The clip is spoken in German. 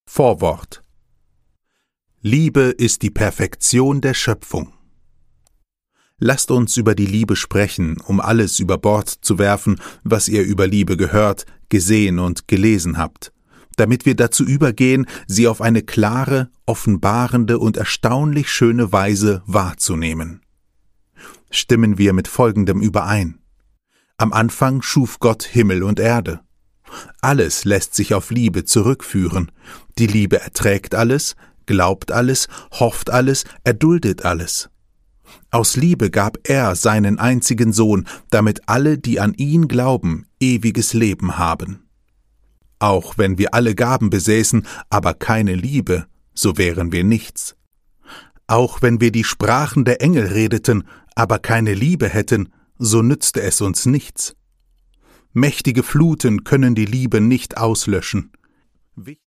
Vorwort. Liebe ist die Perfektion der Schöpfung. Lasst uns über die Liebe sprechen, um alles über Bord zu werfen, was ihr über Liebe gehört, gesehen und gelesen habt, damit wir dazu übergehen, sie auf eine klare, offenbarende und erstaunlich schöne Weise wahrzunehmen. Stimmen wir mit Folgendem überein. Am Anfang schuf Gott Himmel und Erde. Alles lässt sich auf Liebe zurückführen. Die Liebe erträgt alles, glaubt alles, hofft alles, erduldet alles. Aus Liebe gab er seinen einzigen Sohn, damit alle, die an ihn glauben, ewiges Leben haben. Auch wenn wir alle Gaben besäßen, aber keine Liebe, so wären wir nichts. Auch wenn wir die Sprachen der Engel redeten, aber keine Liebe hätten, so nützte es uns nichts. Mächtige Fluten können die Liebe nicht auslöschen.